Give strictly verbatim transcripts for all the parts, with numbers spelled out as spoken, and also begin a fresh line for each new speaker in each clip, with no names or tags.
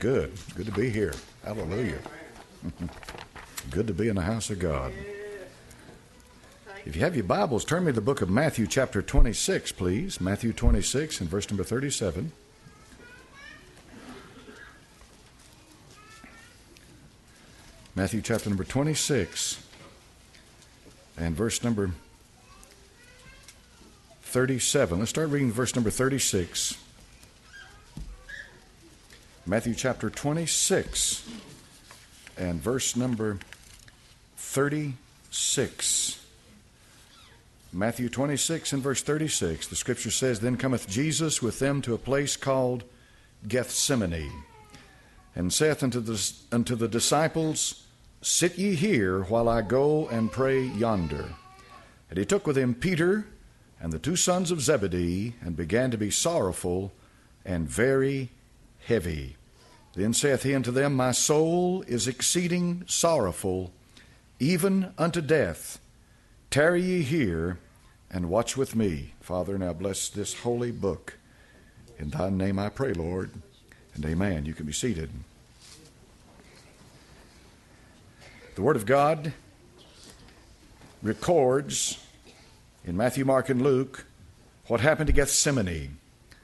Good. Good to be here. Hallelujah. Good to be in the house of God. If you have your Bibles, turn me to the book of Matthew chapter twenty-six, please. Matthew twenty-six and verse number thirty-seven. Matthew chapter number twenty-six and verse number thirty-seven. Let's start reading verse number thirty-six. Matthew chapter twenty-six and verse number thirty-six. Matthew twenty-six and verse thirty-six. The scripture says, Then cometh Jesus with them to a place called Gethsemane, and saith unto the, unto the disciples, Sit ye here while I go and pray yonder. And he took with him Peter and the two sons of Zebedee, and began to be sorrowful and very heavy. Then saith he unto them, My soul is exceeding sorrowful, even unto death. Tarry ye here, and watch with me. Father, now bless this holy book. In thy name I pray, Lord, and amen. You can be seated. The Word of God records in Matthew, Mark, and Luke what happened to Gethsemane.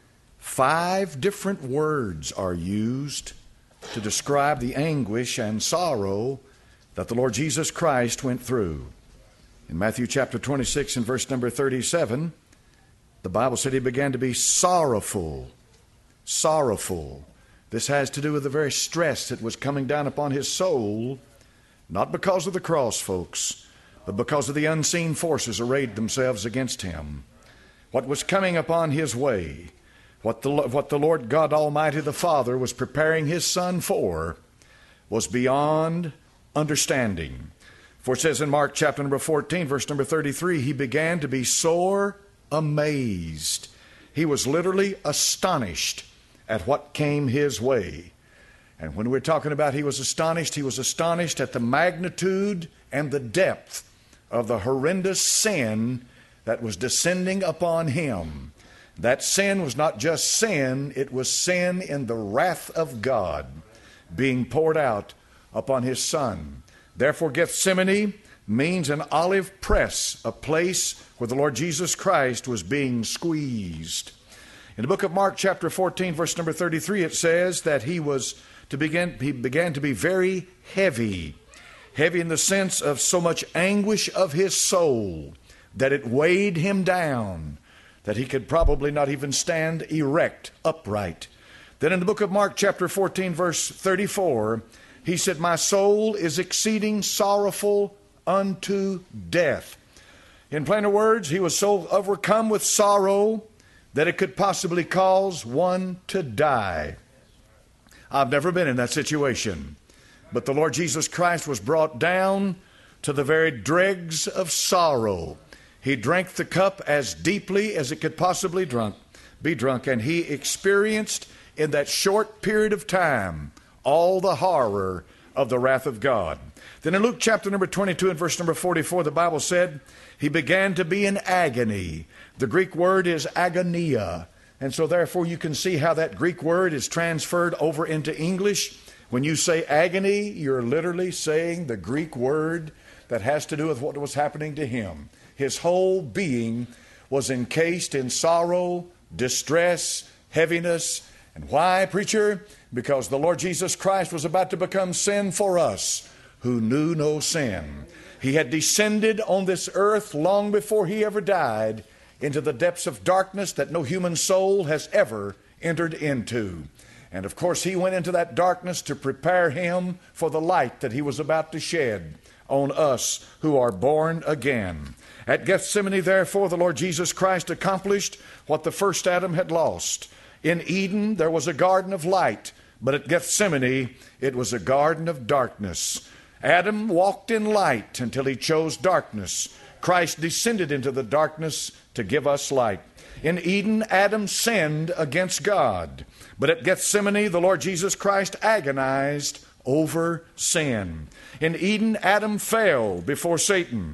Five different words are used to describe the anguish and sorrow that the Lord Jesus Christ went through. In Matthew chapter twenty-six and verse number thirty-seven, the Bible said he began to be sorrowful. Sorrowful. This has to do with the very stress that was coming down upon his soul, not because of the cross, folks, but because of the unseen forces arrayed themselves against him. What was coming upon his way, what the, what the Lord God Almighty the Father was preparing his Son for, was beyond understanding. For it says in Mark chapter number fourteen, verse number thirty-three, he began to be sore amazed. He was literally astonished at what came his way. And when we're talking about he was astonished, he was astonished at the magnitude and the depth of the horrendous sin that was descending upon him. That sin was not just sin, it was sin in the wrath of God being poured out upon his Son. Therefore, Gethsemane means an olive press, a place where the Lord Jesus Christ was being squeezed. In the book of Mark chapter fourteen, verse number thirty-three, it says that he was to begin, he began to be very heavy. Heavy in the sense of so much anguish of his soul that it weighed him down, that he could probably not even stand erect, upright. Then in the book of Mark chapter fourteen, verse thirty-four, he said, My soul is exceeding sorrowful unto death. In plainer words, he was so overcome with sorrow that it could possibly cause one to die. I've never been in that situation. But the Lord Jesus Christ was brought down to the very dregs of sorrow. He drank the cup as deeply as it could possibly drunk, be drunk, and he experienced in that short period of time all the horror of the wrath of God. Then in Luke chapter number twenty-two and verse number forty-four, the Bible said, he began to be in agony. The Greek word is agonia. And so therefore you can see how that Greek word is transferred over into English. When you say agony, you're literally saying the Greek word that has to do with what was happening to him. His whole being was encased in sorrow, distress, heaviness. And why, preacher? Because the Lord Jesus Christ was about to become sin for us who knew no sin. He had descended on this earth long before he ever died into the depths of darkness that no human soul has ever entered into. And of course, he went into that darkness to prepare him for the light that he was about to shed on us who are born again. At Gethsemane, therefore, the Lord Jesus Christ accomplished what the first Adam had lost. In Eden, there was a garden of light, but at Gethsemane, it was a garden of darkness. Adam walked in light until he chose darkness. Christ descended into the darkness to give us light. In Eden, Adam sinned against God. But at Gethsemane, the Lord Jesus Christ agonized over sin. In Eden, Adam fell before Satan.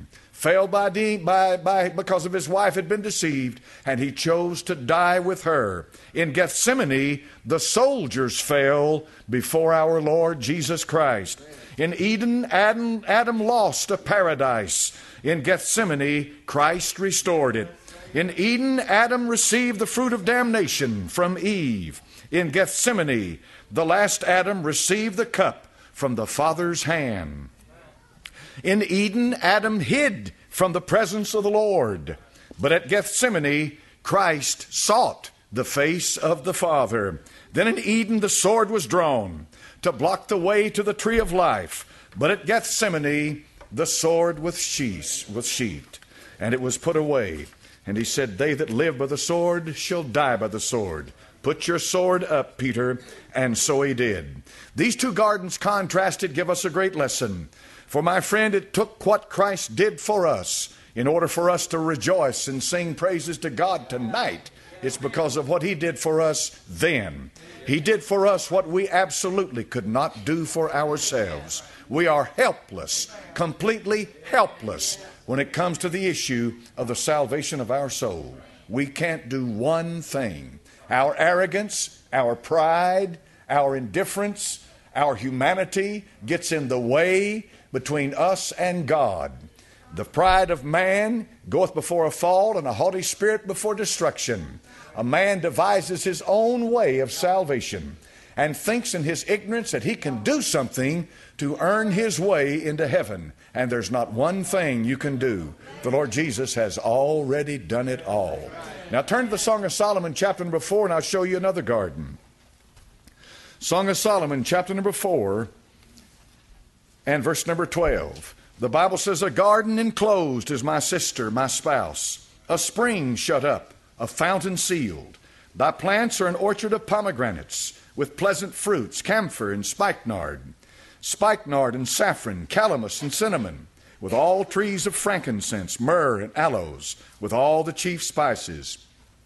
fell by, de- by, by because of his wife had been deceived, and he chose to die with her. In Gethsemane, the soldiers fell before our Lord Jesus Christ. In Eden, Adam, Adam lost a paradise. In Gethsemane, Christ restored it. In Eden, Adam received the fruit of damnation from Eve. In Gethsemane, the last Adam received the cup from the Father's hand. In Eden, Adam hid from the presence of the Lord. But at Gethsemane, Christ sought the face of the Father. Then in Eden, the sword was drawn to block the way to the tree of life. But at Gethsemane, the sword was sheathed, was sheathed, and it was put away. And he said, they that live by the sword shall die by the sword. Put your sword up, Peter. And so he did. These two gardens contrasted give us a great lesson. For my friend, it took what Christ did for us in order for us to rejoice and sing praises to God tonight. It's because of what he did for us then. He did for us what we absolutely could not do for ourselves. We are helpless, completely helpless when it comes to the issue of the salvation of our soul. We can't do one thing. Our arrogance, our pride, our indifference, our humanity gets in the way between us and God. The pride of man goeth before a fall, and a haughty spirit before destruction. A man devises his own way of salvation and thinks in his ignorance that he can do something to earn his way into heaven. And there's not one thing you can do. The Lord Jesus has already done it all. Now turn to the Song of Solomon, chapter number four, and I'll show you another garden. Song of Solomon, chapter number four, and verse number twelve. The Bible says, a garden enclosed is my sister, my spouse, a spring shut up, a fountain sealed. Thy plants are an orchard of pomegranates, with pleasant fruits, camphor and spikenard, spikenard and saffron, calamus and cinnamon, with all trees of frankincense, myrrh and aloes, with all the chief spices.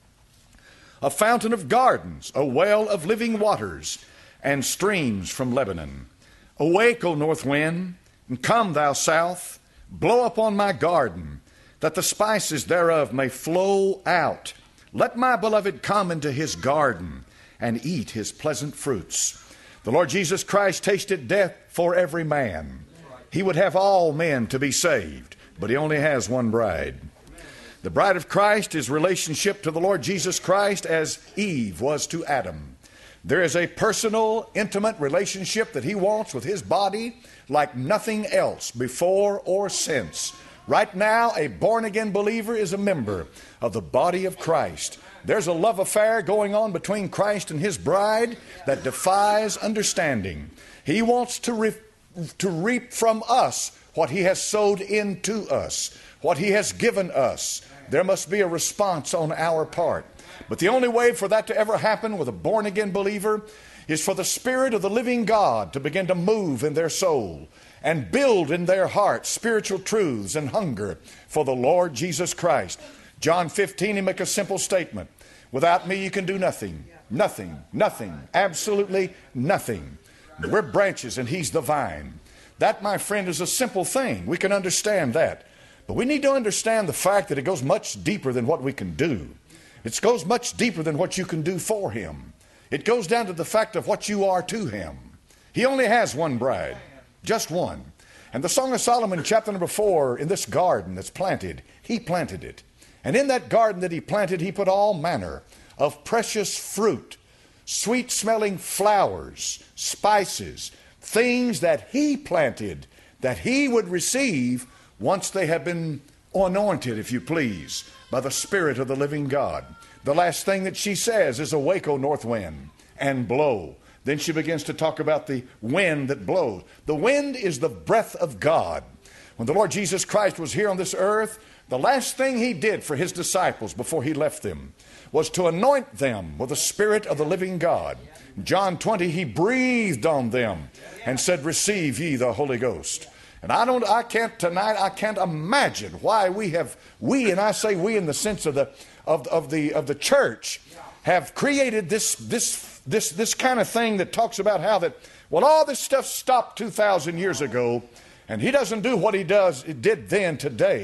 A fountain of gardens, a well of living waters, and streams from Lebanon. Awake, O north wind, and come, thou south, blow upon my garden, that the spices thereof may flow out. Let my beloved come into his garden and eat his pleasant fruits. The Lord Jesus Christ tasted death for every man. He would have all men to be saved, but he only has one bride. The bride of Christ is relationship to the Lord Jesus Christ as Eve was to Adam. There is a personal, intimate relationship that he wants with his body like nothing else before or since. Right now, a born-again believer is a member of the body of Christ. There's a love affair going on between Christ and his bride that defies understanding. He wants to, re- to reap from us what he has sowed into us, what he has given us. There must be a response on our part. But the only way for that to ever happen with a born-again believer is for the Spirit of the living God to begin to move in their soul and build in their hearts spiritual truths and hunger for the Lord Jesus Christ. John fifteen, he makes a simple statement. Without me you can do nothing. Nothing. Nothing. Absolutely nothing. We're branches and he's the vine. That, my friend, is a simple thing. We can understand that. But we need to understand the fact that it goes much deeper than what we can do. It goes much deeper than what you can do for him. It goes down to the fact of what you are to him. He only has one bride, just one. And the Song of Solomon, chapter number four, in this garden that's planted, he planted it. And in that garden that he planted, he put all manner of precious fruit, sweet-smelling flowers, spices, things that he planted, that he would receive once they have been anointed, if you please, by the Spirit of the living God. The last thing that she says is, awake, O north wind, and blow. Then she begins to talk about the wind that blows. The wind is the breath of God. When the Lord Jesus Christ was here on this earth, the last thing he did for his disciples before he left them was to anoint them with the Spirit of the living God. In John twenty, he breathed on them and said, receive ye the Holy Ghost. And I don't, I can't tonight, I can't imagine why we have, we, and I say we in the sense of the, of, of the, of the church, have created this, this, this, this kind of thing that talks about how that, well, all this stuff stopped two thousand years ago, and he doesn't do what he does, it did then today.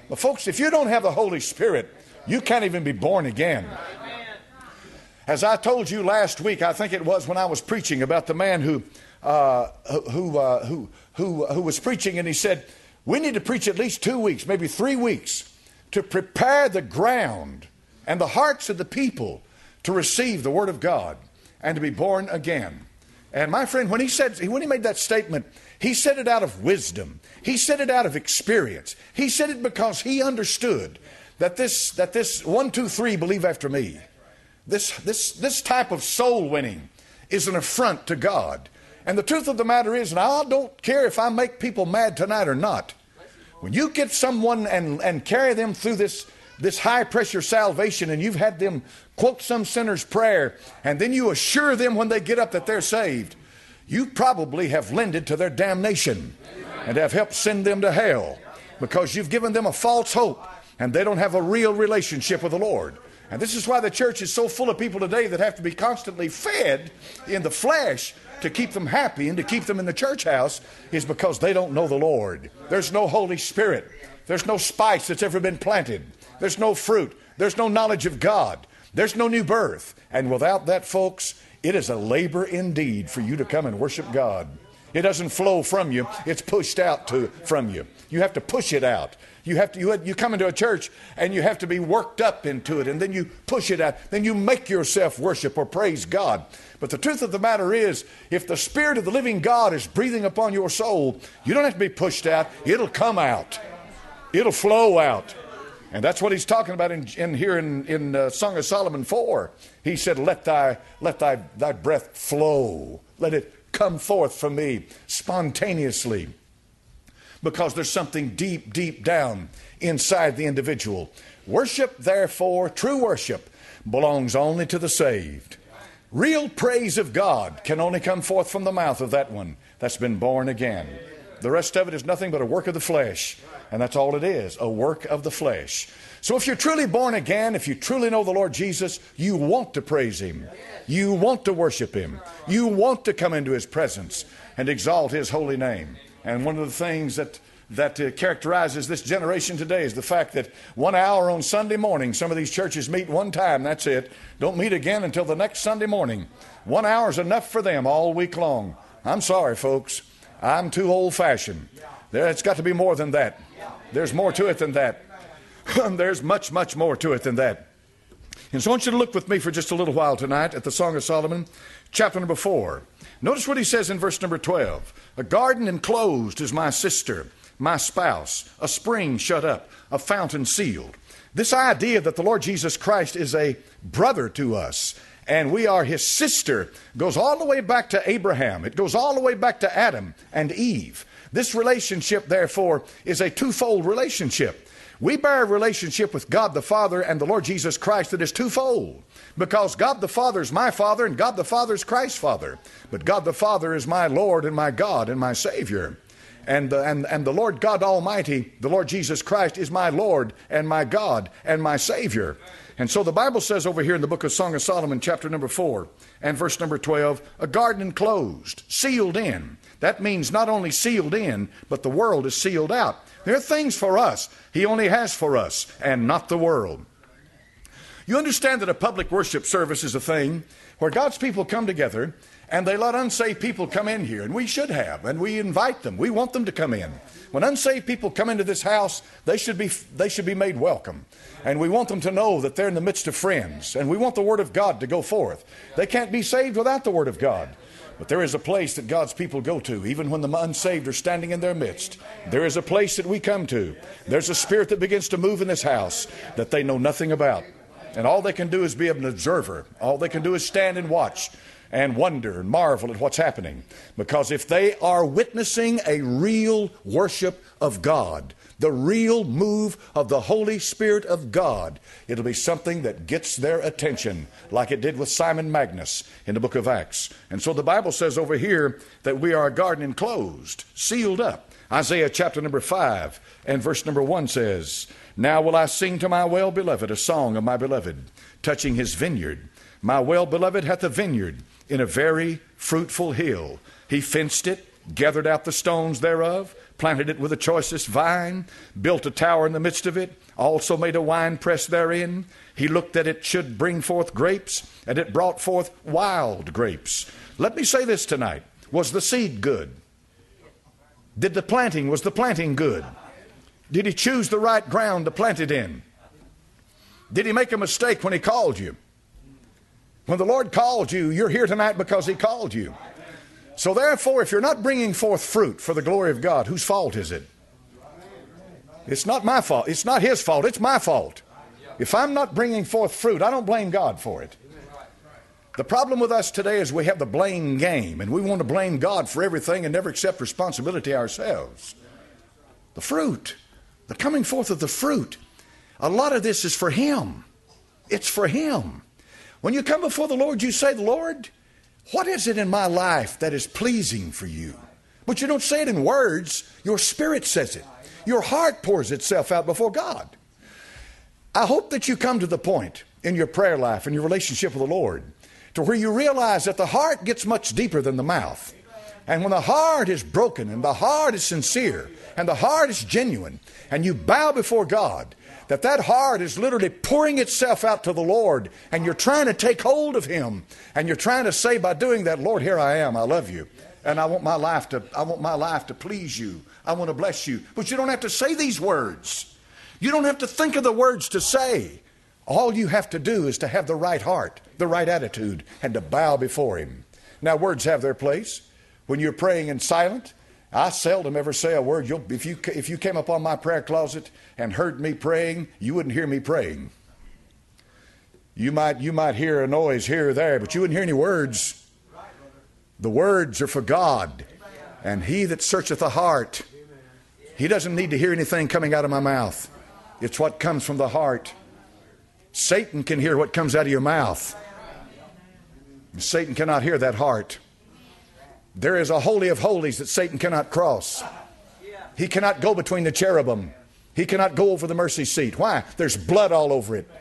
But folks, if you don't have the Holy Spirit, you can't even be born again. As I told you last week, I think it was when I was preaching about the man who uh, who, uh, who who who was preaching, and he said, we need to preach at least two weeks, maybe three weeks, to prepare the ground and the hearts of the people to receive the Word of God and to be born again. And my friend, when he said, when he made that statement, he said it out of wisdom. He said it out of experience. He said it because he understood that this, that this one, two, three, believe after me, this, this, this type of soul winning is an affront to God. And the truth of the matter is, and I don't care if I make people mad tonight or not, when you get someone and, and carry them through this, this high pressure salvation, and you've had them quote some sinner's prayer, and then you assure them when they get up that they're saved, you probably have lended to their damnation and have helped send them to hell, because you've given them a false hope and they don't have a real relationship with the Lord. And this is why the church is so full of people today that have to be constantly fed in the flesh to keep them happy and to keep them in the church house, is because they don't know the Lord. There's no Holy Spirit. There's no spice that's ever been planted. There's no fruit. There's no knowledge of God. There's no new birth. And without that, folks, it is a labor indeed for you to come and worship God. It doesn't flow from you. It's pushed out to from you. You have to push it out. You have to. You, you come into a church and you have to be worked up into it, and then you push it out. Then you make yourself worship or praise God. But the truth of the matter is, if the Spirit of the living God is breathing upon your soul, you don't have to be pushed out. It'll come out. It'll flow out. And that's what he's talking about in, in here in, in uh, Song of Solomon four. He said, let thy, let thy, thy breath flow. Let it come forth from me spontaneously. Because there's something deep, deep down inside the individual. Worship, therefore, true worship, belongs only to the saved. Real praise of God can only come forth from the mouth of that one that's been born again. The rest of it is nothing but a work of the flesh. And that's all it is, a work of the flesh. So if you're truly born again, if you truly know the Lord Jesus, you want to praise Him. You want to worship Him. You want to come into His presence and exalt His holy name. And one of the things that that uh, characterizes this generation today is the fact that one hour on Sunday morning, some of these churches meet one time, that's it. Don't meet again until the next Sunday morning. One hour is enough for them all week long. I'm sorry, folks. I'm too old-fashioned. There, it's got to be more than that. There's more to it than that. There's much, much more to it than that. And so I want you to look with me for just a little while tonight at the Song of Solomon, chapter number four. Notice what he says in verse number twelve. A garden enclosed is my sister, my spouse, a spring shut up, a fountain sealed. This idea that the Lord Jesus Christ is a brother to us and we are His sister goes all the way back to Abraham. It goes all the way back to Adam and Eve. This relationship, therefore, is a twofold relationship. We bear a relationship with God the Father and the Lord Jesus Christ that is twofold. Because God the Father is my Father and God the Father is Christ's Father. But God the Father is my Lord and my God and my Savior. And the, and, and the Lord God Almighty, the Lord Jesus Christ, is my Lord and my God and my Savior. And so the Bible says over here in the book of Song of Solomon, chapter number four and verse number twelve, a garden enclosed, sealed in. That means not only sealed in, but the world is sealed out. There are things for us He only has for us and not the world. You understand that a public worship service is a thing where God's people come together and they let unsaved people come in here, and we should have, and we invite them. We want them to come in. When unsaved people come into this house, they should be they should be made welcome. And we want them to know that they're in the midst of friends, and we want the Word of God to go forth. They can't be saved without the Word of God. But there is a place that God's people go to, even when the unsaved are standing in their midst. There is a place that we come to. There's a spirit that begins to move in this house that they know nothing about. And all they can do is be an observer. All they can do is stand and watch and wonder and marvel at what's happening. Because if they are witnessing a real worship of God, the real move of the Holy Spirit of God, it'll be something that gets their attention, like it did with Simon Magus in the book of Acts. And so the Bible says over here that we are a garden enclosed, sealed up. Isaiah chapter number five and verse number one says, now will I sing to my well-beloved a song of my beloved, touching his vineyard. My well-beloved hath a vineyard in a very fruitful hill. He fenced it, gathered out the stones thereof, planted it with the choicest vine, built a tower in the midst of it, also made a winepress therein. He looked that it should bring forth grapes, and it brought forth wild grapes. Let me say this tonight. Was the seed good? Did the planting, was the planting good? Did he choose the right ground to plant it in? Did he make a mistake when he called you? When the Lord called you, you're here tonight because he called you. So therefore, if you're not bringing forth fruit for the glory of God, whose fault is it? It's not my fault. It's not his fault. It's my fault. If I'm not bringing forth fruit, I don't blame God for it. The problem with us today is we have the blame game, and we want to blame God for everything and never accept responsibility ourselves. The fruit, the coming forth of the fruit, a lot of this is for him. It's for him. When you come before the Lord, you say, Lord, what is it in my life that is pleasing for you? But you don't say it in words. Your spirit says it. Your heart pours itself out before God. I hope that you come to the point in your prayer life and your relationship with the Lord to where you realize that the heart gets much deeper than the mouth. And when the heart is broken and the heart is sincere and the heart is genuine and you bow before God, that that heart is literally pouring itself out to the Lord, and you're trying to take hold of him, and you're trying to say by doing that, Lord, here I am, I love you, and I want my life to I want my life to please you. I want to bless you. But you don't have to say these words. You don't have to think of the words to say. All you have to do is to have the right heart, the right attitude, and to bow before him. Now, words have their place. When you're praying in silence, I seldom ever say a word. You'll, if you if you came upon my prayer closet and heard me praying, you wouldn't hear me praying. You might you might hear a noise here or there, but you wouldn't hear any words. The words are for God, and he that searcheth the heart, he doesn't need to hear anything coming out of my mouth. It's what comes from the heart. Satan can hear what comes out of your mouth. Satan cannot hear that heart. There is a holy of holies that Satan cannot cross. He cannot go between the cherubim. He cannot go over the mercy seat. Why? There's blood all over it.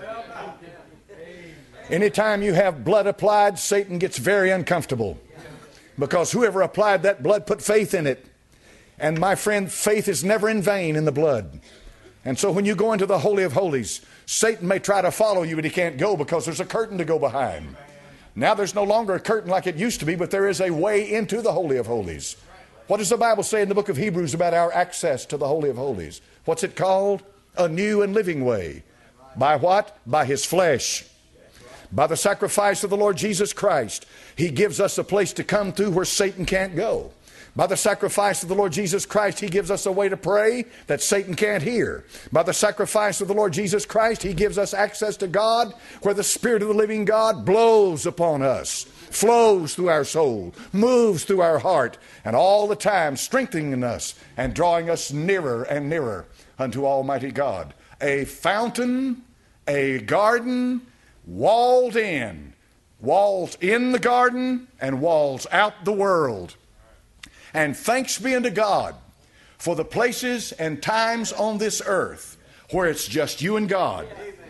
Anytime you have blood applied, Satan gets very uncomfortable, because whoever applied that blood put faith in it. And my friend, faith is never in vain in the blood. And so when you go into the Holy of Holies, Satan may try to follow you, but he can't go because there's a curtain to go behind. Now there's no longer a curtain like it used to be, but there is a way into the Holy of Holies. What does the Bible say in the book of Hebrews about our access to the Holy of Holies? What's it called? A new and living way. By what? By his flesh. By the sacrifice of the Lord Jesus Christ, he gives us a place to come through where Satan can't go. By the sacrifice of the Lord Jesus Christ, he gives us a way to pray that Satan can't hear. By the sacrifice of the Lord Jesus Christ, he gives us access to God where the Spirit of the living God blows upon us, flows through our soul, moves through our heart, and all the time strengthening us and drawing us nearer and nearer unto Almighty God. A fountain, a garden, walled in. Walls in the garden and walls out the world. And thanks be unto God for the places and times on this earth where it's just you and God.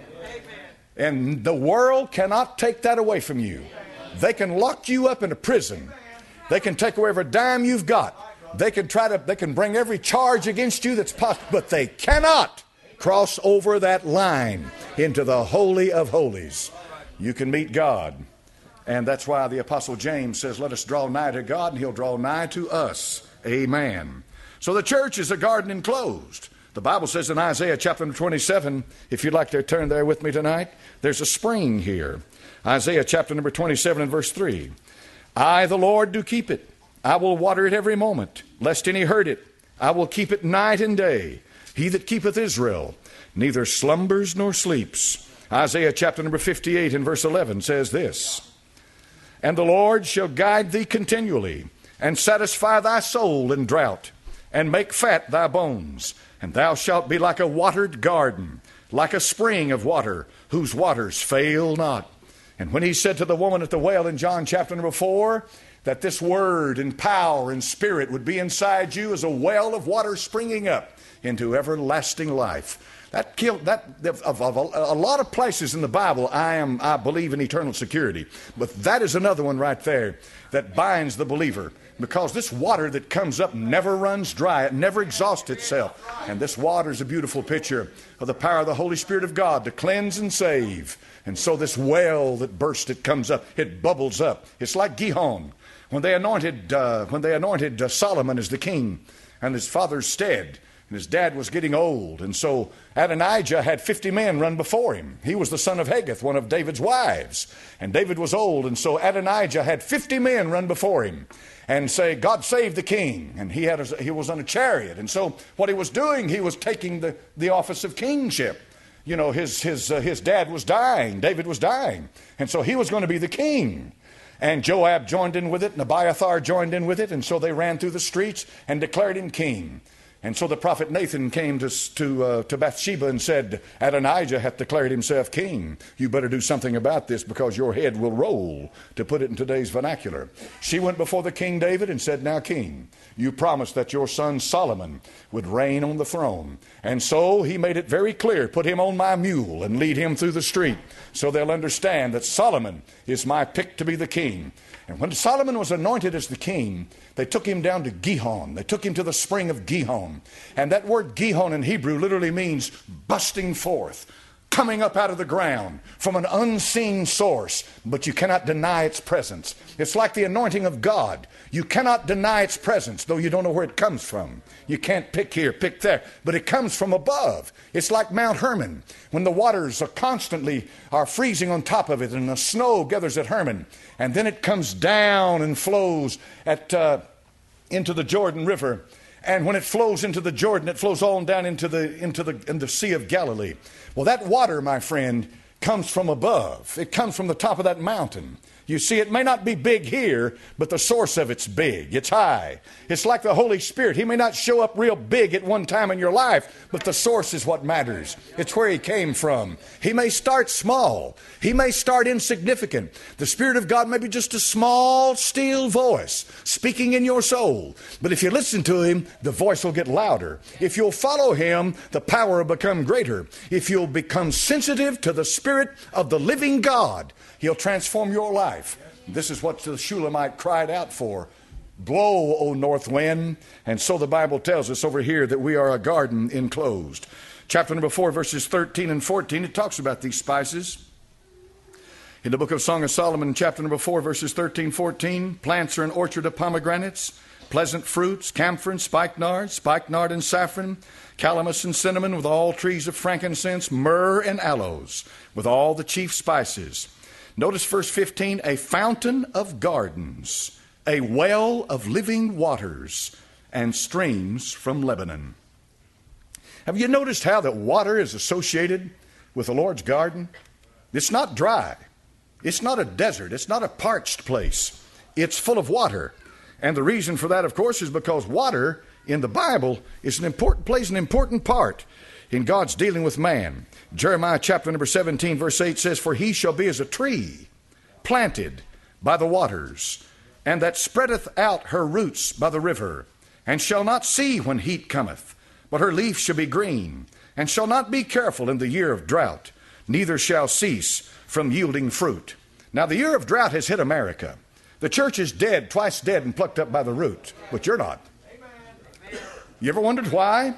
And the world cannot take that away from you. They can lock you up in a prison. They can take away every dime you've got. They can try to, they can bring every charge against you that's possible, but they cannot cross over that line into the Holy of Holies. You can meet God. And that's why the Apostle James says, let us draw nigh to God, and he'll draw nigh to us. Amen. So the church is a garden enclosed. The Bible says in Isaiah chapter twenty-seven, if you'd like to turn there with me tonight, there's a spring here. Isaiah chapter number twenty-seven and verse three. I, the Lord, do keep it. I will water it every moment, lest any hurt it. I will keep it night and day. He that keepeth Israel neither slumbers nor sleeps. Isaiah chapter number fifty-eight and verse eleven says this. And the Lord shall guide thee continually, and satisfy thy soul in drought, and make fat thy bones. And thou shalt be like a watered garden, like a spring of water, whose waters fail not. And when he said to the woman at the well in John chapter number four, that this word and power and spirit would be inside you as a well of water springing up into everlasting life. That killed that of, of, of a, a lot of places in the Bible. I am I believe in eternal security, but that is another one right there that binds the believer, because this water that comes up never runs dry. It never exhausts itself, and this water is a beautiful picture of the power of the Holy Spirit of God to cleanse and save. And so this well that bursts, it comes up, it bubbles up. It's like Gihon when they anointed uh, when they anointed uh, Solomon as the king in his father's stead. And his dad was getting old, and so Adonijah had fifty men run before him. He was the son of Haggith, one of David's wives. And David was old, and so Adonijah had fifty men run before him and say, God save the king. And he had a, he was on a chariot. And so what he was doing, he was taking the, the office of kingship. You know, his, his, uh, his dad was dying. David was dying. And so he was going to be the king. And Joab joined in with it, and Abiathar joined in with it. And so they ran through the streets and declared him king. And so the prophet Nathan came to to, uh, to Bathsheba and said, Adonijah hath declared himself king. You better do something about this, because your head will roll, to put it in today's vernacular. She went before the King David and said, now, king, you promised that your son Solomon would reign on the throne. And so he made it very clear, put him on my mule and lead him through the street, so they'll understand that Solomon is my pick to be the king. And when Solomon was anointed as the king, they took him down to Gihon. They took him to the spring of Gihon. And that word Gihon in Hebrew literally means busting forth, coming up out of the ground from an unseen source, but you cannot deny its presence. It's like the anointing of God. You cannot deny its presence, though you don't know where it comes from. You can't pick here, pick there, but it comes from above. It's like Mount Hermon, when the waters are constantly are freezing on top of it, and the snow gathers at Hermon, and then it comes down and flows at uh, into the Jordan River. And when it flows into the Jordan, it flows on down into the into the in the Sea of Galilee. Well, that water, my friend, comes from above. It comes from the top of that mountain. You see, it may not be big here, but the source of it's big. It's high. It's like the Holy Spirit. He may not show up real big at one time in your life, but the source is what matters. It's where he came from. He may start small. He may start insignificant. The Spirit of God may be just a small, still voice speaking in your soul. But if you listen to him, the voice will get louder. If you'll follow him, the power will become greater. If you'll become sensitive to the Spirit of the living God, he'll transform your life. This is what the Shulamite cried out for. Blow, O north wind. And so the Bible tells us over here that we are a garden enclosed. Chapter number four, verses thirteen and fourteen, it talks about these spices. In the book of Song of Solomon, chapter number four, verses thirteen, fourteen, plants are an orchard of pomegranates, pleasant fruits, camphor and spikenard, spikenard and saffron, calamus and cinnamon, with all trees of frankincense, myrrh and aloes, with all the chief spices. Notice verse fifteen, a fountain of gardens, a well of living waters, and streams from Lebanon. Have you noticed how that water is associated with the Lord's garden? It's not dry. It's not a desert. It's not a parched place. It's full of water. And the reason for that, of course, is because water in the Bible is an important, plays an important part in God's dealing with man. Jeremiah chapter number seventeen, verse eight says, for he shall be as a tree planted by the waters, and that spreadeth out her roots by the river, and shall not see when heat cometh, but her leaf shall be green, and shall not be careful in the year of drought, neither shall cease from yielding fruit. Now the year of drought has hit America. The church is dead, twice dead and plucked up by the root, but you're not. You ever wondered why?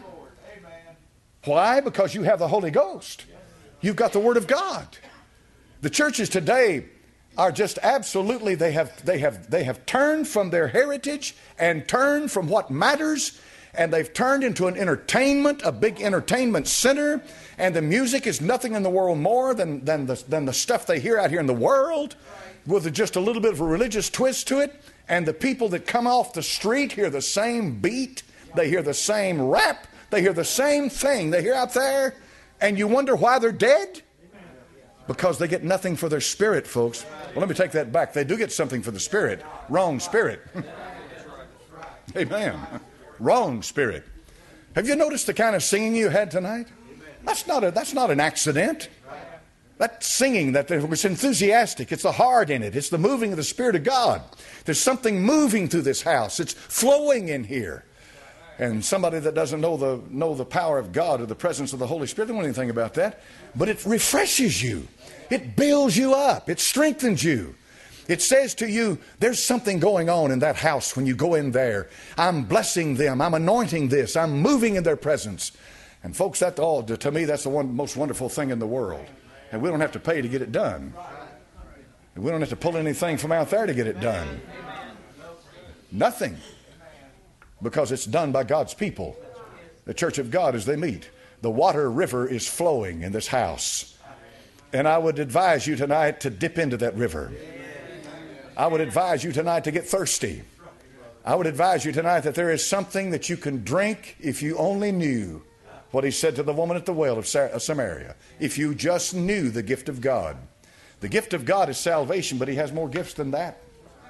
Why? Because you have the Holy Ghost. You've got the Word of God. The churches today are just absolutely, they have, they have, they have turned from their heritage and turned from what matters, and they've turned into an entertainment, a big entertainment center, and the music is nothing in the world more than, than, the, than the stuff they hear out here in the world, with just a little bit of a religious twist to it. And the people that come off the street hear the same beat, they hear the same rap, they hear the same thing they hear out there, and you wonder why they're dead? Because they get nothing for their spirit, folks. Well, let me take that back. They do get something for the spirit. Wrong spirit. Amen. Wrong spirit. Have you noticed the kind of singing you had tonight? That's not a, that's not an accident. That singing, that was enthusiastic. It's the heart in it. It's the moving of the Spirit of God. There's something moving through this house. It's flowing in here. And somebody that doesn't know the, know the power of God or the presence of the Holy Spirit, they don't know anything about that. But it refreshes you. It builds you up. It strengthens you. It says to you, there's something going on in that house when you go in there. I'm blessing them. I'm anointing this. I'm moving in their presence. And folks, that all, to me, that's the one most wonderful thing in the world. And we don't have to pay to get it done. And we don't have to pull anything from out there to get it done. Nothing. Because it's done by God's people. The church of God as they meet. The water river is flowing in this house. And I would advise you tonight to dip into that river. I would advise you tonight to get thirsty. I would advise you tonight that there is something that you can drink if you only knew what he said to the woman at the well of Samaria. If you just knew the gift of God. The gift of God is salvation, but he has more gifts than that.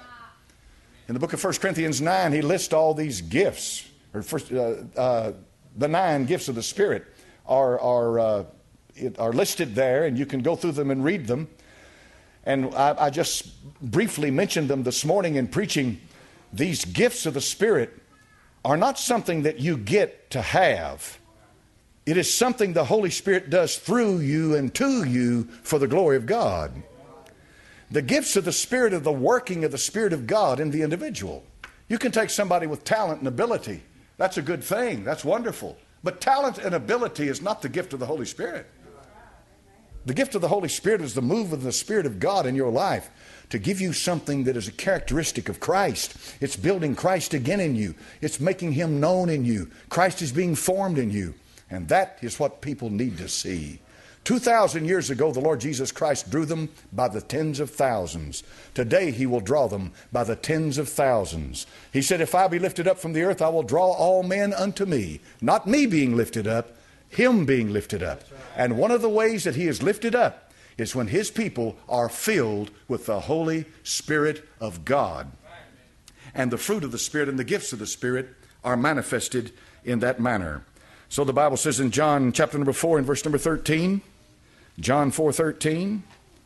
In the book of First Corinthians nine, he lists all these gifts. Or first, uh, uh, the nine gifts of the Spirit are, are, uh, it, are listed there, and you can go through them and read them. And I, I just briefly mentioned them this morning in preaching. These gifts of the Spirit are not something that you get to have. It is something the Holy Spirit does through you and to you for the glory of God. The gifts of the Spirit are the working of the Spirit of God in the individual. You can take somebody with talent and ability. That's a good thing. That's wonderful. But talent and ability is not the gift of the Holy Spirit. The gift of the Holy Spirit is the move of the Spirit of God in your life to give you something that is a characteristic of Christ. It's building Christ again in you. It's making him known in you. Christ is being formed in you. And that is what people need to see. Two thousand years ago, the Lord Jesus Christ drew them by the tens of thousands. Today, he will draw them by the tens of thousands. He said, if I be lifted up from the earth, I will draw all men unto me. Not me being lifted up, him being lifted up. And one of the ways that he is lifted up is when his people are filled with the Holy Spirit of God. And the fruit of the Spirit and the gifts of the Spirit are manifested in that manner. So the Bible says in John chapter number four and verse number thirteen, John four thirteen,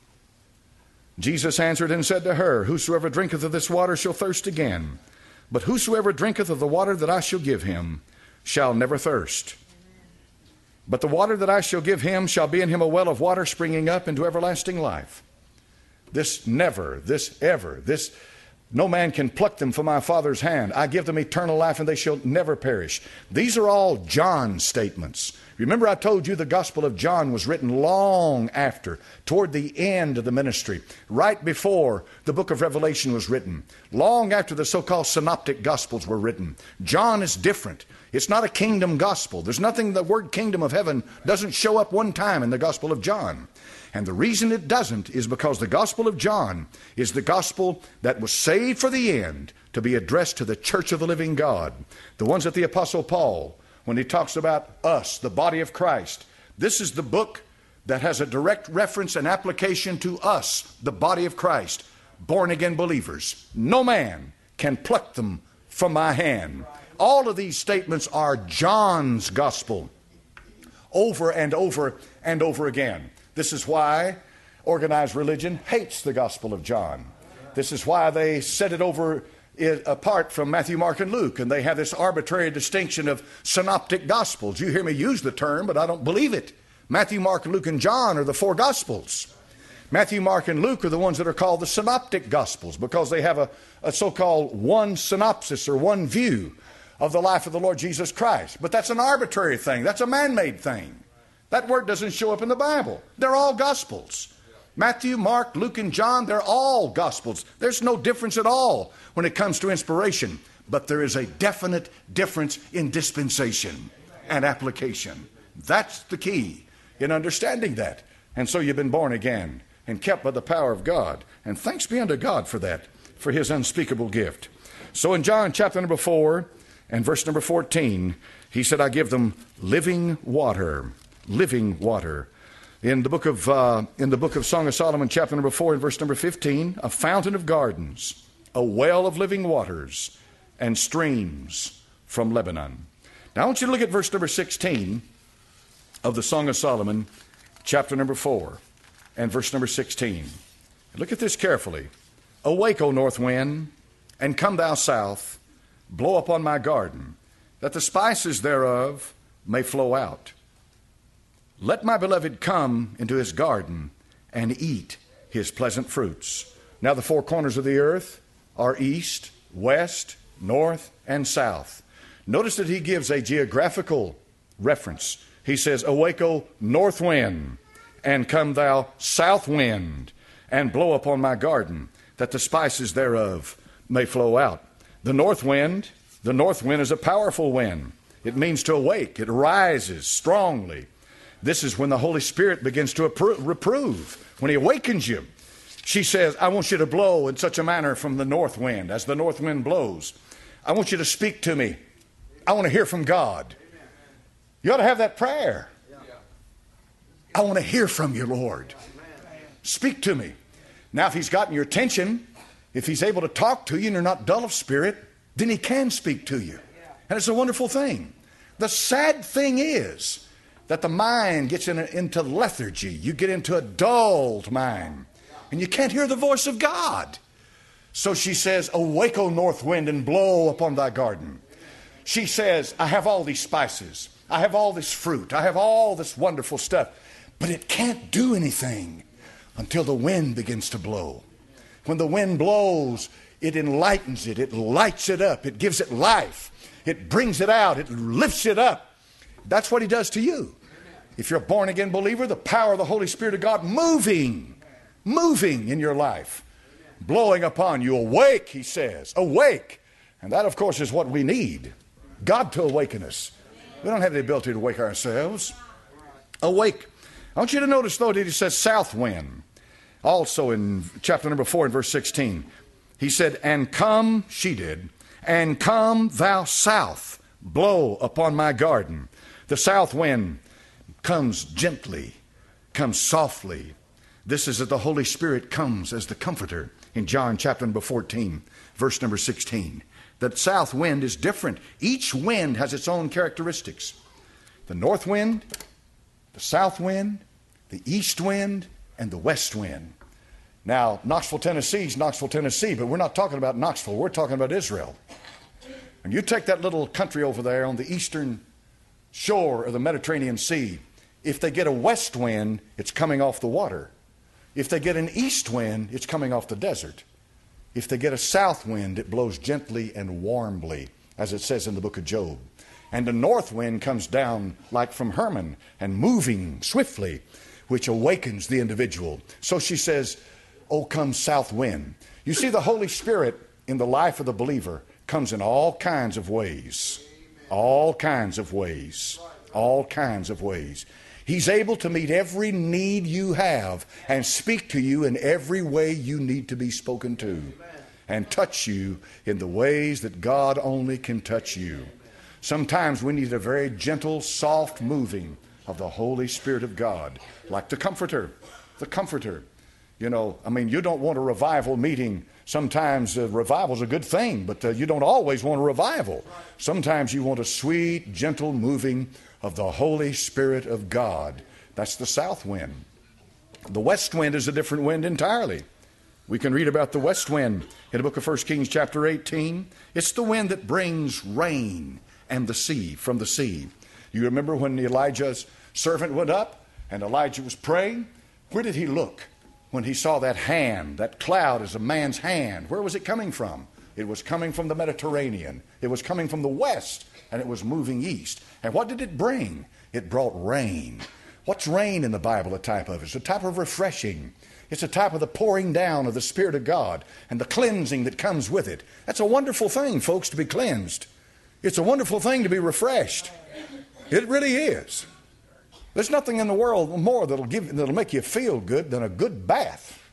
Jesus answered and said to her, whosoever drinketh of this water shall thirst again. But whosoever drinketh of the water that I shall give him shall never thirst. But the water that I shall give him shall be in him a well of water springing up into everlasting life. This never, this ever, this no man can pluck them from my Father's hand. I give them eternal life, and they shall never perish. These are all John statements. Remember, I told you the Gospel of John was written long after, toward the end of the ministry, right before the book of Revelation was written, long after the so-called synoptic Gospels were written. John is different. It's not a kingdom gospel. There's nothing, the word kingdom of heaven doesn't show up one time in the Gospel of John. And the reason it doesn't is because the Gospel of John is the gospel that was saved for the end to be addressed to the church of the living God. The ones that the Apostle Paul, when he talks about us, the body of Christ, this is the book that has a direct reference and application to us, the body of Christ, born-again believers. No man can pluck them from my hand. All of these statements are John's gospel over and over and over again. This is why organized religion hates the Gospel of John. This is why they set it over it apart from Matthew, Mark, and Luke, and they have this arbitrary distinction of synoptic Gospels. You hear me use the term, but I don't believe it. Matthew, Mark, Luke, and John are the four Gospels. Matthew, Mark, and Luke are the ones that are called the synoptic Gospels because they have a, a so-called one synopsis or one view of the life of the Lord Jesus Christ. But that's an arbitrary thing. That's a man-made thing. That word doesn't show up in the Bible. They're all Gospels. Matthew, Mark, Luke, and John, they're all Gospels. There's no difference at all when it comes to inspiration. But there is a definite difference in dispensation and application. That's the key in understanding that. And so you've been born again and kept by the power of God. And thanks be unto God for that, for his unspeakable gift. So in John chapter number four and verse number fourteen, he said, I give them living water. Living water. In the book of uh, in the book of Song of Solomon, chapter number four and verse number fifteen, a fountain of gardens, a well of living waters, and streams from Lebanon. Now I want you to look at verse number sixteen of the Song of Solomon, chapter number four and verse number sixteen. Look at this carefully. Awake, O north wind, and come thou south, blow upon my garden, that the spices thereof may flow out. Let my beloved come into his garden and eat his pleasant fruits. Now the four corners of the earth are east, west, north, and south. Notice that he gives a geographical reference. He says, awake, O north wind, and come thou south wind, and blow upon my garden, that the spices thereof may flow out. The north wind, the north wind is a powerful wind. It means to awake. It rises strongly. This is when the Holy Spirit begins to approve, reprove, when he awakens you. She says, I want you to blow in such a manner from the north wind, as the north wind blows. I want you to speak to me. I want to hear from God. You ought to have that prayer. I want to hear from you, Lord. Speak to me. Now, if he's gotten your attention, if he's able to talk to you and you're not dull of spirit, then he can speak to you. And it's a wonderful thing. The sad thing is that the mind gets in a, into lethargy. You get into a dulled mind, and you can't hear the voice of God. So she says, awake, O north wind, and blow upon thy garden. She says, I have all these spices. I have all this fruit. I have all this wonderful stuff. But it can't do anything until the wind begins to blow. When the wind blows, it enlightens it. It lights it up. It gives it life. It brings it out. It lifts it up. That's what he does to you. If you're a born-again believer, the power of the Holy Spirit of God moving, moving in your life, blowing upon you. Awake, he says. Awake. And that, of course, is what we need. God to awaken us. We don't have the ability to wake ourselves. Awake. I want you to notice, though, that he says south wind. Also in chapter number four and verse sixteen. He said, and come, she did, and come thou south, blow upon my garden. The south wind comes gently, comes softly. This is that the Holy Spirit comes as the comforter in John chapter number fourteen, verse number sixteen. That south wind is different. Each wind has its own characteristics. The north wind, the south wind, the east wind, and the west wind. Now, Knoxville, Tennessee is Knoxville, Tennessee, but we're not talking about Knoxville. We're talking about Israel. And you take that little country over there on the eastern shore of the Mediterranean Sea. If they get a west wind, it's coming off the water. If they get an east wind, it's coming off the desert. If they get a south wind, it blows gently and warmly, as it says in the book of Job. And the north wind comes down like from Hermon and moving swiftly, which awakens the individual. So she says, oh, come south wind. You see, the Holy Spirit in the life of the believer comes in all kinds of ways. All kinds of ways. All kinds of ways. He's able to meet every need you have and speak to you in every way you need to be spoken to, and touch you in the ways that God only can touch you. Sometimes we need a very gentle, soft moving of the Holy Spirit of God, like the Comforter. The Comforter. You know, I mean, you don't want a revival meeting. Sometimes uh, revival's a good thing, but uh, you don't always want a revival. Sometimes you want a sweet, gentle moving of the Holy Spirit of God. That's the south wind. The west wind is a different wind entirely. We can read about the west wind in the book of First Kings chapter eighteen. It's the wind that brings rain and the sea from the sea. You remember when Elijah's servant went up and Elijah was praying? Where did he look when he saw that hand, that cloud as a man's hand? Where was it coming from? It was coming from the Mediterranean. It was coming from the west, and it was moving east. And what did it bring? It brought rain. What's rain in the Bible a type of? It's a type of refreshing. It's a type of the pouring down of the Spirit of God and the cleansing that comes with it. That's a wonderful thing, folks, to be cleansed. It's a wonderful thing to be refreshed. It really is. There's nothing in the world more that'll give, that'll make you feel good than a good bath.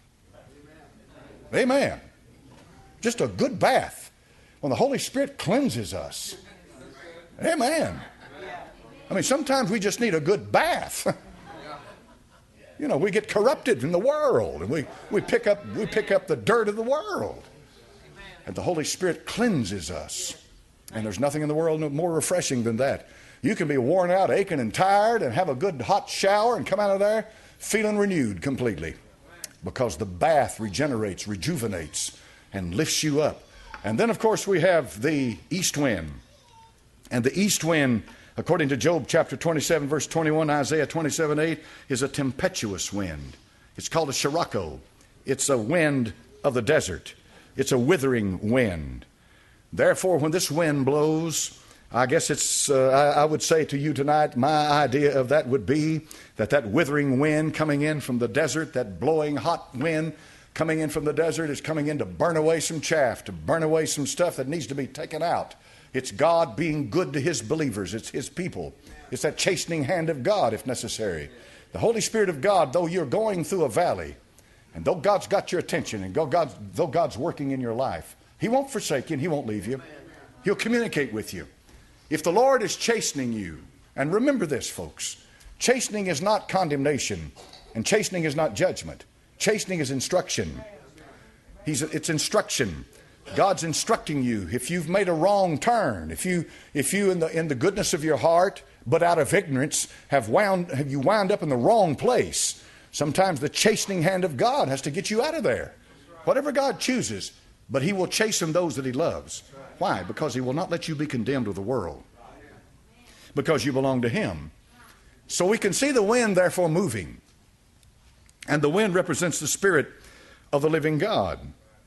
Amen. Just a good bath. When the Holy Spirit cleanses us. Amen. I mean, sometimes we just need a good bath. You know, we get corrupted in the world, and we, we pick up we pick up the dirt of the world. And the Holy Spirit cleanses us. And there's nothing in the world more refreshing than that. You can be worn out, aching and tired, and have a good hot shower and come out of there feeling renewed completely. Because the bath regenerates, rejuvenates, and lifts you up. And then, of course, we have the east wind. And the east wind, according to Job chapter twenty-seven, verse twenty-one, Isaiah twenty-seven, eight, is a tempestuous wind. It's called a sirocco. It's a wind of the desert. It's a withering wind. Therefore, when this wind blows, I guess it's, uh, I, I would say to you tonight, my idea of that would be that that withering wind coming in from the desert, that blowing hot wind coming in from the desert is coming in to burn away some chaff, to burn away some stuff that needs to be taken out. It's God being good to his believers. It's his people. It's that chastening hand of God if necessary. The Holy Spirit of God, though you're going through a valley, and though God's got your attention, and though God's, though God's working in your life, he won't forsake you and he won't leave you. He'll communicate with you. If the Lord is chastening you, and remember this, folks, chastening is not condemnation, and chastening is not judgment. Chastening is instruction. He's, it's instruction. God's instructing you. If you've made a wrong turn, if you, if you in the in the goodness of your heart, but out of ignorance, have wound have you wound up in the wrong place, sometimes the chastening hand of God has to get you out of there. Whatever God chooses, but he will chasten those that he loves. Why? Because he will not let you be condemned with the world. Because you belong to him. So we can see the wind therefore moving. And the wind represents the Spirit of the living God.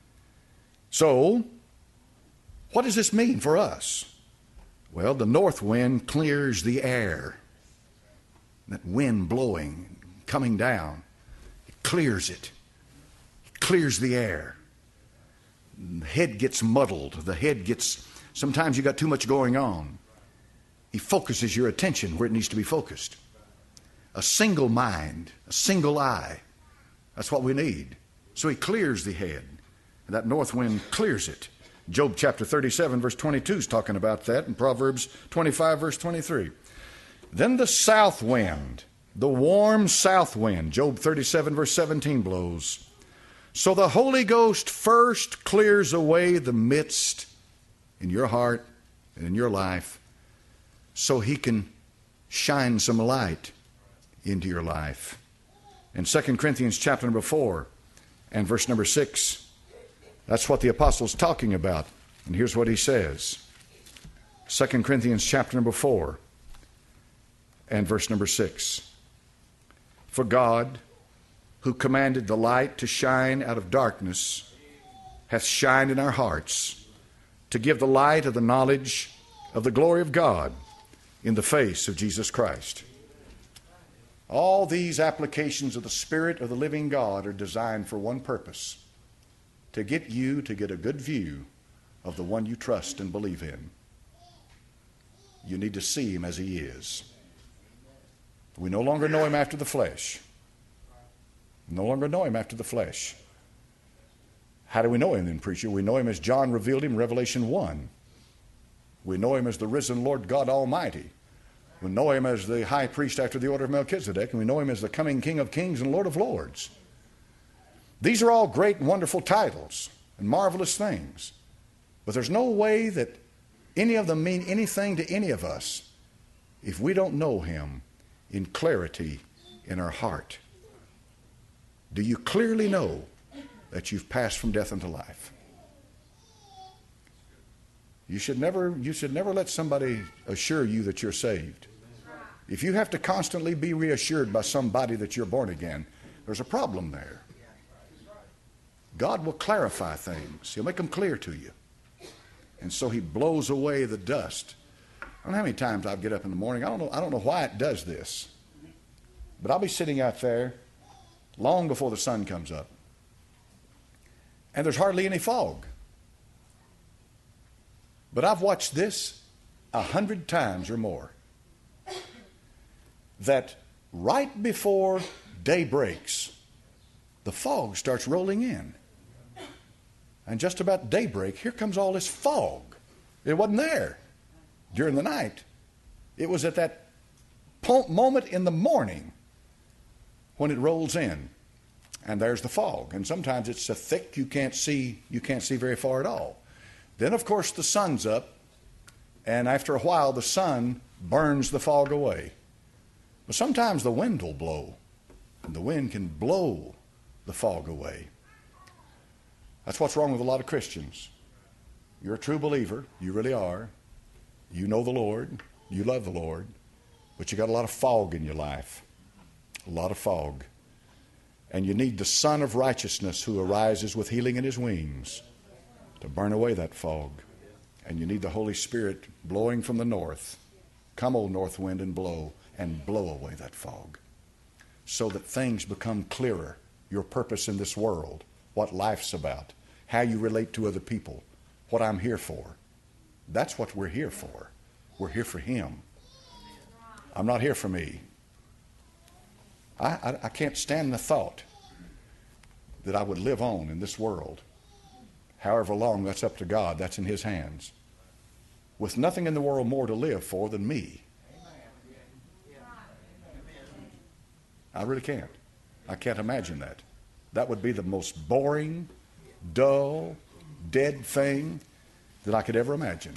So, what does this mean for us? Well, the north wind clears the air. That wind blowing, coming down, it clears it. It clears the air. The head gets muddled. The head gets, sometimes you got too much going on. He focuses your attention where it needs to be focused. A single mind, a single eye. That's what we need. So he clears the head. And that north wind clears it. Job chapter thirty-seven, verse twenty-two is talking about that. And Proverbs twenty-five, verse twenty-three. Then the south wind, the warm south wind, Job thirty-seven, verse seventeen blows. So the Holy Ghost first clears away the mist in your heart and in your life so he can shine some light into your life. In Second Corinthians chapter number four and verse number six, that's what the apostle's talking about. And here's what he says. Second Corinthians chapter number four and verse number six. For God, who commanded the light to shine out of darkness, hath shined in our hearts to give the light of the knowledge of the glory of God in the face of Jesus Christ. All these applications of the Spirit of the living God are designed for one purpose: to get you to get a good view of the one you trust and believe in. You need to see him as he is. We no longer know him after the flesh. No longer know him after the flesh. How do we know him then, preacher? We know him as John revealed him in Revelation one. We know him as the risen Lord God Almighty. We know him as the high priest after the order of Melchizedek, and we know him as the coming King of Kings and Lord of Lords. These are all great and wonderful titles and marvelous things. But there's no way that any of them mean anything to any of us if we don't know him in clarity in our heart. Do you clearly know that you've passed from death unto life? You should never, you should never let somebody assure you that you're saved. If you have to constantly be reassured by somebody that you're born again, there's a problem there. God will clarify things. He'll make them clear to you. And so he blows away the dust. I don't know how many times I'll get up in the morning. I don't know, I don't know why it does this. But I'll be sitting out there long before the sun comes up. And there's hardly any fog. But I've watched this a hundred times or more. That right before day breaks, the fog starts rolling in. And just about daybreak, here comes all this fog. It wasn't there during the night. It was at that moment in the morning when it rolls in. And there's the fog. And sometimes it's so thick you can't see, you can't see very far at all. Then, of course, the sun's up. And after a while, the sun burns the fog away. But sometimes the wind will blow. And the wind can blow the fog away. That's what's wrong with a lot of Christians. You're a true believer. You really are. You know the Lord. You love the Lord. But you got a lot of fog in your life. A lot of fog. And you need the Son of Righteousness who arises with healing in his wings to burn away that fog. And you need the Holy Spirit blowing from the north. Come, O north wind, and blow, and blow away that fog, so that things become clearer. Your purpose in this world, what life's about, how you relate to other people, what I'm here for. That's what we're here for. We're here for him. I'm not here for me. I, I, I can't stand the thought that I would live on in this world. However long, that's up to God. That's in his hands. With nothing in the world more to live for than me. I really can't. I can't imagine that. That would be the most boring, dull, dead thing that I could ever imagine.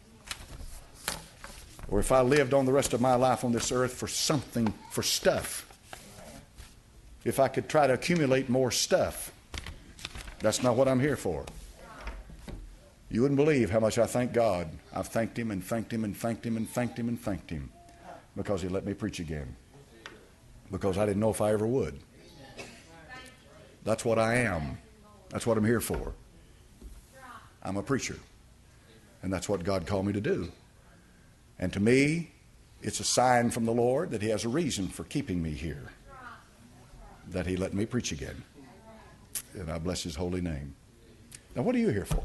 Or if I lived on the rest of my life on this earth for something, for stuff. If I could try to accumulate more stuff. That's not what I'm here for. You wouldn't believe how much I thank God. I've thanked him and thanked him and thanked him and thanked him and thanked him because he let me preach again. Because I didn't know if I ever would. That's what I am. That's what I'm here for. I'm a preacher. And that's what God called me to do. And to me, it's a sign from the Lord that he has a reason for keeping me here. That he let me preach again. And I bless his holy name. Now, what are you here for?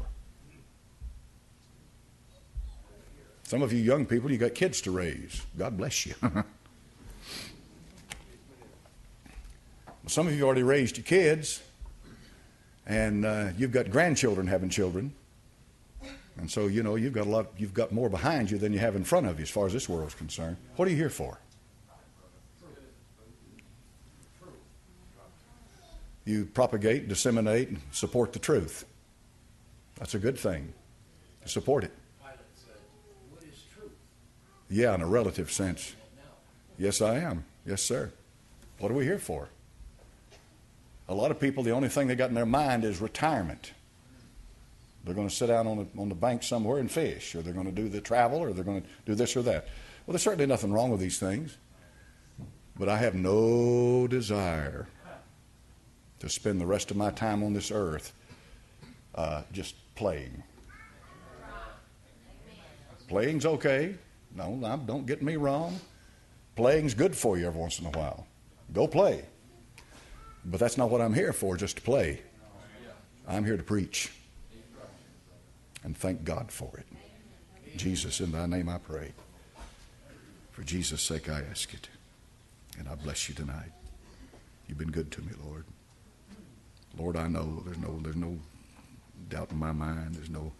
Some of you young people, you got kids to raise. God bless you. Some of you already raised your kids, and uh, you've got grandchildren having children. And so, you know, you've got a lot, you've got more behind you than you have in front of you as far as this world's concerned. What are you here for? You propagate, disseminate, and support the truth. That's a good thing. Support it. Yeah, in a relative sense. Yes, I am. Yes, sir. What are we here for? A lot of people, the only thing they got in their mind is retirement. They're going to sit down on the, on the bank somewhere and fish, or they're going to do the travel, or they're going to do this or that. Well, there's certainly nothing wrong with these things. But I have no desire to spend the rest of my time on this earth uh, just playing. Playing's okay. No, don't get me wrong. Playing's good for you every once in a while. Go play. But that's not what I'm here for, just to play. I'm here to preach. And thank God for it. Jesus, in thy name I pray. For Jesus' sake I ask it. And I bless you tonight. You've been good to me, Lord. Lord, I know there's no there's no doubt in my mind. There's no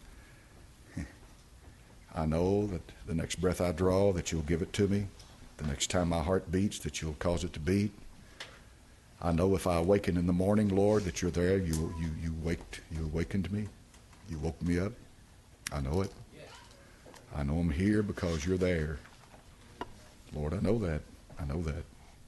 I know that the next breath I draw, that you'll give it to me. The next time my heart beats, that you'll cause it to beat. I know if I awaken in the morning, Lord, that you're there. You you you waked you awakened me. You woke me up. I know it. I know I'm here because you're there. Lord, I know that. I know that.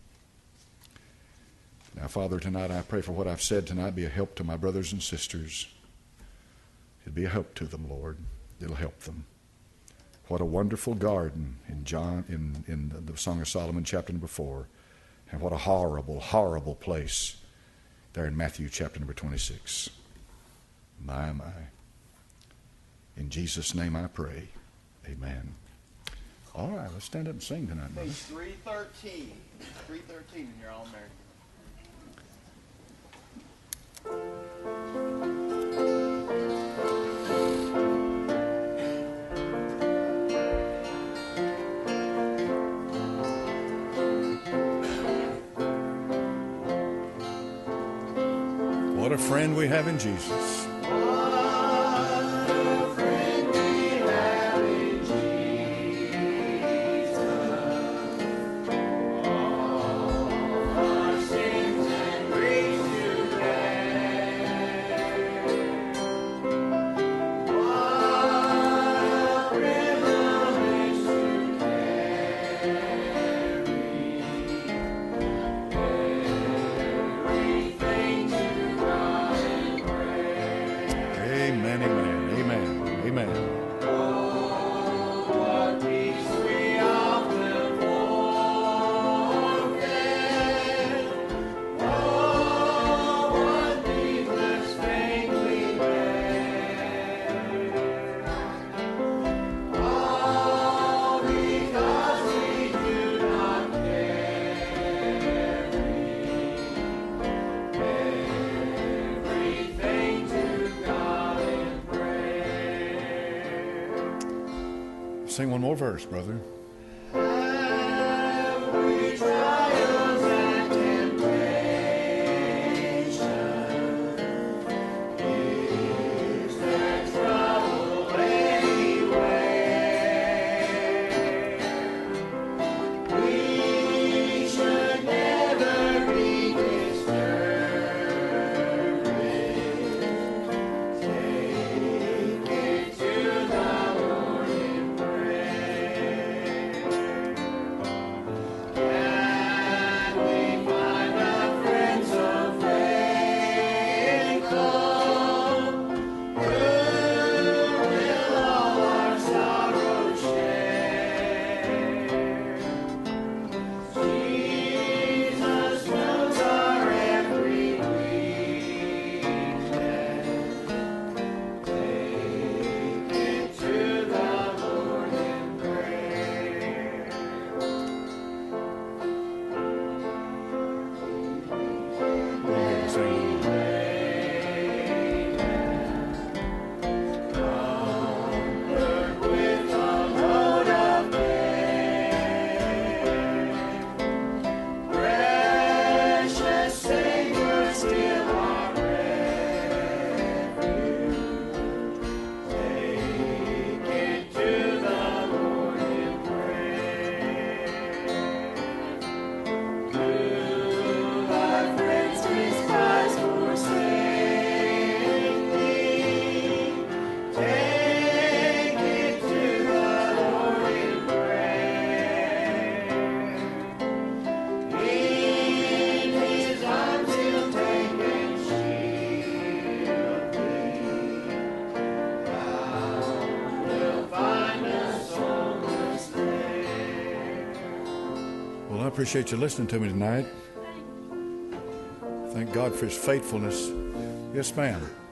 Now, Father, tonight I pray for what I've said tonight be a help to my brothers and sisters. It'll be a help to them, Lord. It'll help them. What a wonderful garden in John in, in the Song of Solomon, chapter number four. And what a horrible, horrible place there in Matthew chapter number twenty-six. My, my. In Jesus' name I pray. Amen. All right, let's stand up and sing tonight, brother.
Page three thirteen. three thirteen in your All-American.
What a friend we have in Jesus. Sing one more verse, brother.
Every trials and temptation is there trouble anywhere. We should never be discouraged. Take it to the Lord in prayer. Can we find a friend so faithful who will all our sorrows share? Jesus knows our every weakness. Take it to the Lord in prayer.
Yeah, sing.
Comfort with a load of care. Precious Savior, still our refuge. Take it to the Lord in prayer. Do our friends despise for safety? Take it to the Lord in prayer. In His arms He'll take and shield thee. Thou wilt find us almost there.
Well, I appreciate you listening to me tonight. Thank God for His faithfulness. Yes, ma'am.